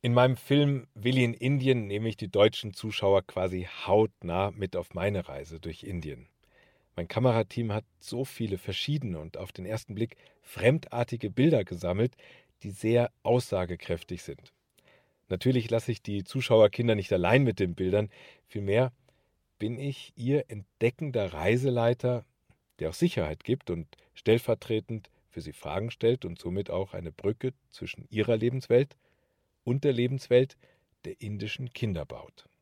In meinem Film Willi in Indien nehme ich die deutschen Zuschauer quasi hautnah mit auf meine Reise durch Indien. Mein Kamerateam hat so viele verschiedene und auf den ersten Blick fremdartige Bilder gesammelt, die sehr aussagekräftig sind. Natürlich lasse ich die Zuschauerkinder nicht allein mit den Bildern, vielmehr bin ich ihr entdeckender Reiseleiter, der auch Sicherheit gibt und stellvertretend für sie Fragen stellt und somit auch eine Brücke zwischen ihrer Lebenswelt und der Lebenswelt der indischen Kinder baut.